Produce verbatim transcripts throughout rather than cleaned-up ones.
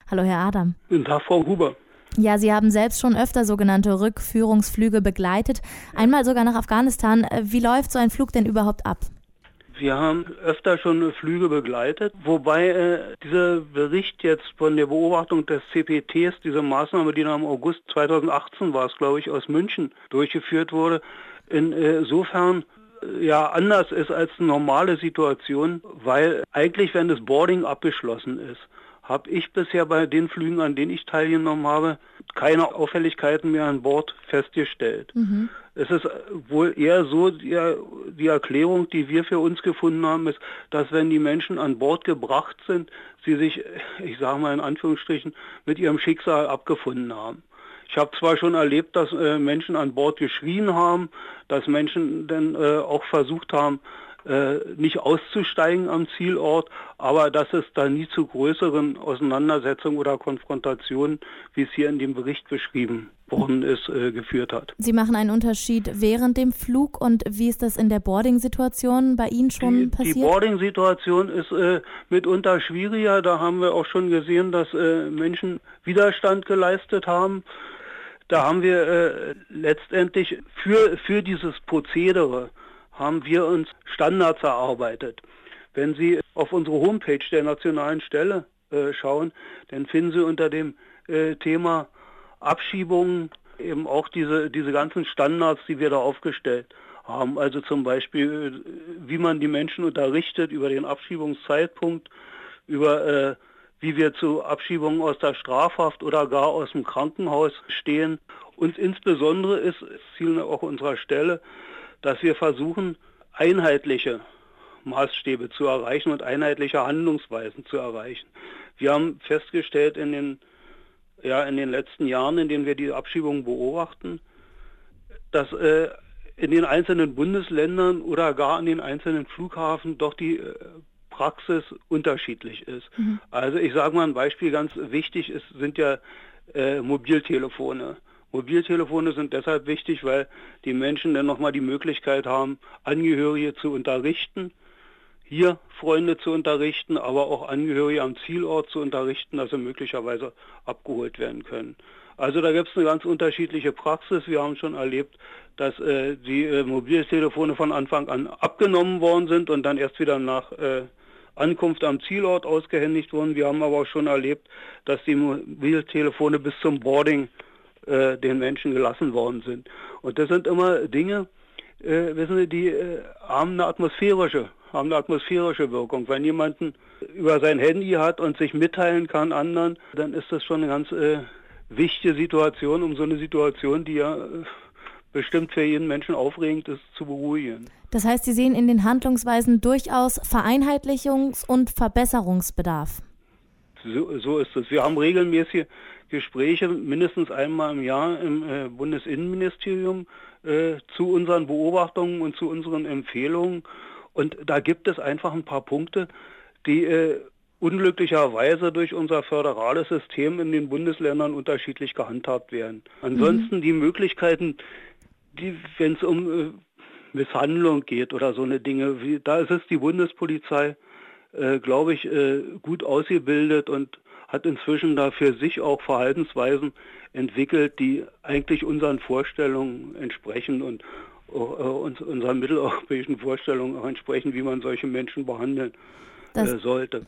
Hallo, Herr Adam. Guten Tag, Frau Huber. Ja, Sie haben selbst schon öfter sogenannte Rückführungsflüge begleitet, einmal sogar nach Afghanistan. Wie läuft so ein Flug denn überhaupt ab? Wir haben öfter schon Flüge begleitet, wobei äh, dieser Bericht jetzt von der Beobachtung des C P Ts, diese Maßnahme, die im August zweitausendachtzehn war es, glaube ich, aus München durchgeführt wurde, insofern äh, ja anders ist als eine normale Situation, weil eigentlich, wenn das Boarding abgeschlossen ist, habe ich bisher bei den Flügen, an denen ich teilgenommen habe, keine Auffälligkeiten mehr an Bord festgestellt. Mhm. Es ist wohl eher so, die, die Erklärung, die wir für uns gefunden haben, ist, dass wenn die Menschen an Bord gebracht sind, sie sich, ich sage mal in Anführungsstrichen, mit ihrem Schicksal abgefunden haben. Ich habe zwar schon erlebt, dass äh, Menschen an Bord geschrien haben, dass Menschen dann äh, auch versucht haben, äh, nicht auszusteigen am Zielort, aber dass es da nie zu größeren Auseinandersetzungen oder Konfrontationen, wie es hier in dem Bericht beschrieben worden ist, äh, geführt hat. Sie machen einen Unterschied während dem Flug und wie ist das in der Boarding-Situation bei Ihnen schon die, passiert? Die Boarding-Situation ist äh, mitunter schwieriger. Da haben wir auch schon gesehen, dass äh, Menschen Widerstand geleistet haben. Da haben wir äh, letztendlich für, für dieses Prozedere haben wir uns Standards erarbeitet. Wenn Sie auf unsere Homepage der Nationalen Stelle äh, schauen, dann finden Sie unter dem äh, Thema Abschiebungen eben auch diese, diese ganzen Standards, die wir da aufgestellt haben. Also zum Beispiel, wie man die Menschen unterrichtet über den Abschiebungszeitpunkt, über äh, wie wir zu Abschiebungen aus der Strafhaft oder gar aus dem Krankenhaus stehen. Und insbesondere ist Ziel auch unserer Stelle, dass wir versuchen, einheitliche Maßstäbe zu erreichen und einheitliche Handlungsweisen zu erreichen. Wir haben festgestellt in den, ja, in den letzten Jahren, in denen wir die Abschiebungen beobachten, dass äh, in den einzelnen Bundesländern oder gar an den einzelnen Flughafen doch die äh, Praxis unterschiedlich ist. Mhm. Also ich sage mal ein Beispiel, ganz wichtig ist, sind ja äh, Mobiltelefone. Mobiltelefone sind deshalb wichtig, weil die Menschen dann nochmal die Möglichkeit haben, Angehörige zu unterrichten, hier Freunde zu unterrichten, aber auch Angehörige am Zielort zu unterrichten, dass sie möglicherweise abgeholt werden können. Also da gibt es eine ganz unterschiedliche Praxis. Wir haben schon erlebt, dass äh, die äh, Mobiltelefone von Anfang an abgenommen worden sind und dann erst wieder nach äh, Ankunft am Zielort ausgehändigt wurden. Wir haben aber auch schon erlebt, dass die Mobiltelefone bis zum Boarding äh, den Menschen gelassen worden sind. Und das sind immer Dinge, äh, wissen Sie, die äh, haben eine atmosphärische, haben eine atmosphärische Wirkung. Wenn jemand über sein Handy hat und sich mitteilen kann anderen, dann ist das schon eine ganz äh, wichtige Situation, um so eine Situation, die ja äh, bestimmt für jeden Menschen aufregend ist, zu beruhigen. Das heißt, Sie sehen in den Handlungsweisen durchaus Vereinheitlichungs- und Verbesserungsbedarf. So, so ist es. Wir haben regelmäßige Gespräche, mindestens einmal im Jahr im äh, Bundesinnenministerium äh, zu unseren Beobachtungen und zu unseren Empfehlungen. Und da gibt es einfach ein paar Punkte, die äh, unglücklicherweise durch unser föderales System in den Bundesländern unterschiedlich gehandhabt werden. Ansonsten mhm. die Möglichkeiten, die, wenn es um äh, Misshandlung geht oder so eine Dinge, wie, da ist es die Bundespolizei, äh, glaube ich, äh, gut ausgebildet und hat inzwischen da für sich auch Verhaltensweisen entwickelt, die eigentlich unseren Vorstellungen entsprechen und äh, uns, unseren mitteleuropäischen Vorstellungen auch entsprechen, wie man solche Menschen behandeln das, äh, sollte.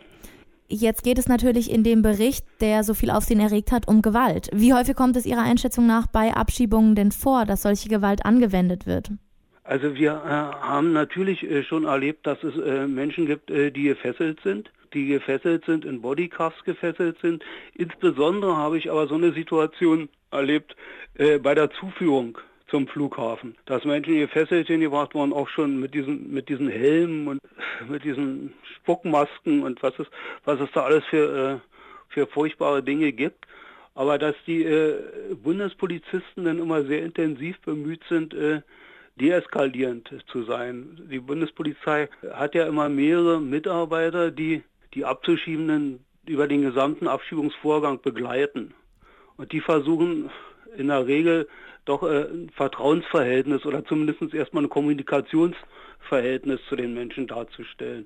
Jetzt geht es natürlich in dem Bericht, der so viel Aufsehen erregt hat, um Gewalt. Wie häufig kommt es Ihrer Einschätzung nach bei Abschiebungen denn vor, dass solche Gewalt angewendet wird? Also wir äh, haben natürlich äh, schon erlebt, dass es äh, Menschen gibt, äh, die gefesselt sind, die gefesselt sind, in Bodycuffs gefesselt sind. Insbesondere habe ich aber so eine Situation erlebt äh, bei der Zuführung zum Flughafen, dass Menschen gefesselt hingebracht wurden, auch schon mit diesen mit diesen Helmen und mit diesen Spuckmasken und was es was es da alles für äh, für furchtbare Dinge gibt. Aber dass die äh, Bundespolizisten dann immer sehr intensiv bemüht sind, äh, deeskalierend zu sein. Die Bundespolizei hat ja immer mehrere Mitarbeiter, die die Abzuschiebenden über den gesamten Abschiebungsvorgang begleiten. Und die versuchen in der Regel doch äh, ein Vertrauensverhältnis oder zumindest erstmal ein Kommunikationsverhältnis zu den Menschen darzustellen.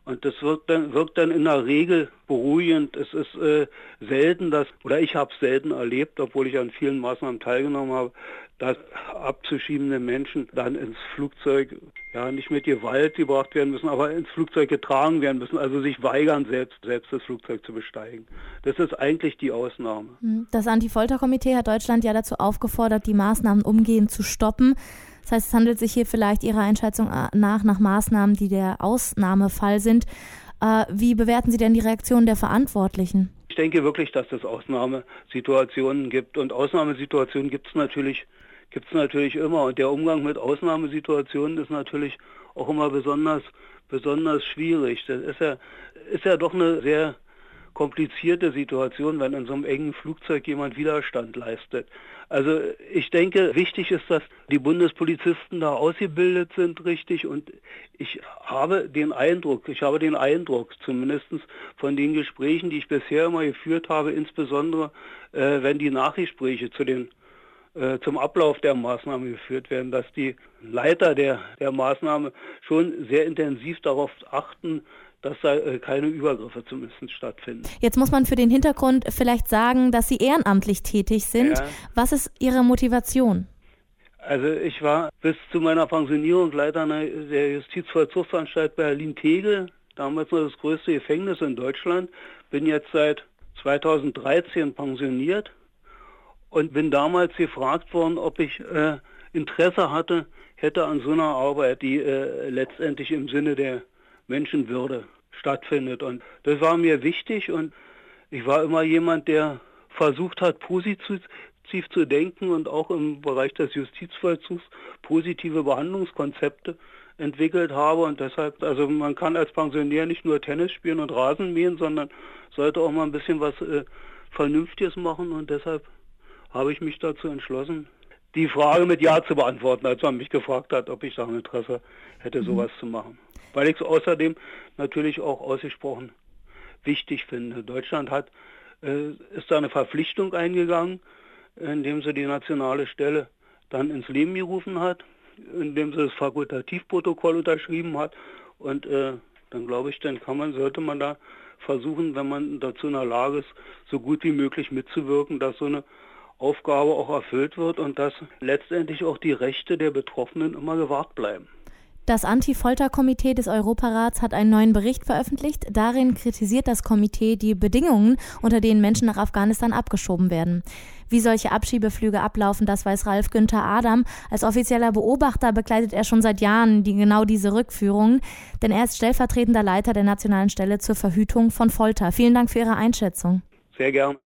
Und das wirkt dann, wirkt dann in der Regel beruhigend. Es ist äh, selten, dass, oder ich habe es selten erlebt, obwohl ich an vielen Maßnahmen teilgenommen habe, dass abzuschiebende Menschen dann ins Flugzeug, ja nicht mit Gewalt gebracht werden müssen, aber ins Flugzeug getragen werden müssen, also sich weigern, selbst, selbst das Flugzeug zu besteigen. Das ist eigentlich die Ausnahme. Das Anti-Folter-Komitee hat Deutschland ja dazu aufgefordert, die Maßnahmen umgehend zu stoppen. Das heißt, es handelt sich hier vielleicht Ihrer Einschätzung nach nach Maßnahmen, die der Ausnahmefall sind. Äh, wie bewerten Sie denn die Reaktion der Verantwortlichen? Ich denke wirklich, dass es Ausnahmesituationen gibt. Und Ausnahmesituationen gibt es natürlich, gibt's natürlich immer. Und der Umgang mit Ausnahmesituationen ist natürlich auch immer besonders, besonders schwierig. Das ist ja, ist ja doch eine sehr komplizierte Situation, wenn in so einem engen Flugzeug jemand Widerstand leistet. Also ich denke, wichtig ist, dass die Bundespolizisten da ausgebildet sind, richtig. Und ich habe den Eindruck, ich habe den Eindruck, zumindest von den Gesprächen, die ich bisher immer geführt habe, insbesondere äh, wenn die Nachgespräche zu den äh, zum Ablauf der Maßnahme geführt werden, dass die Leiter der, der Maßnahme schon sehr intensiv darauf achten, dass da keine Übergriffe zumindest stattfinden. Jetzt muss man für den Hintergrund vielleicht sagen, dass Sie ehrenamtlich tätig sind. Ja. Was ist Ihre Motivation? Also ich war bis zu meiner Pensionierung Leiter der Justizvollzugsanstalt Berlin-Tegel, damals noch das größte Gefängnis in Deutschland. Bin jetzt seit zweitausenddreizehn pensioniert und bin damals gefragt worden, ob ich äh, Interesse hatte, hätte an so einer Arbeit, die äh, letztendlich im Sinne der Menschenwürde stattfindet. Und das war mir wichtig und ich war immer jemand, der versucht hat, positiv zu denken und auch im Bereich des Justizvollzugs positive Behandlungskonzepte entwickelt habe. Und deshalb, also man kann als Pensionär nicht nur Tennis spielen und Rasen mähen, sondern sollte auch mal ein bisschen was äh, Vernünftiges machen. Und deshalb habe ich mich dazu entschlossen, die Frage mit Ja zu beantworten, als man mich gefragt hat, ob ich da ein Interesse hätte, sowas zu machen. Weil ich es außerdem natürlich auch ausgesprochen wichtig finde. Deutschland hat, äh, ist da eine Verpflichtung eingegangen, indem sie die nationale Stelle dann ins Leben gerufen hat, indem sie das Fakultativprotokoll unterschrieben hat. Und äh, dann glaube ich, dann kann man, sollte man da versuchen, wenn man dazu in der Lage ist, so gut wie möglich mitzuwirken, dass so eine Aufgabe auch erfüllt wird und dass letztendlich auch die Rechte der Betroffenen immer gewahrt bleiben. Das Anti-Folter-Komitee des Europarats hat einen neuen Bericht veröffentlicht. Darin kritisiert das Komitee die Bedingungen, unter denen Menschen nach Afghanistan abgeschoben werden. Wie solche Abschiebeflüge ablaufen, das weiß Ralf Günther Adam. Als offizieller Beobachter begleitet er schon seit Jahren die, genau diese Rückführungen, denn er ist stellvertretender Leiter der Nationalen Stelle zur Verhütung von Folter. Vielen Dank für Ihre Einschätzung. Sehr gerne.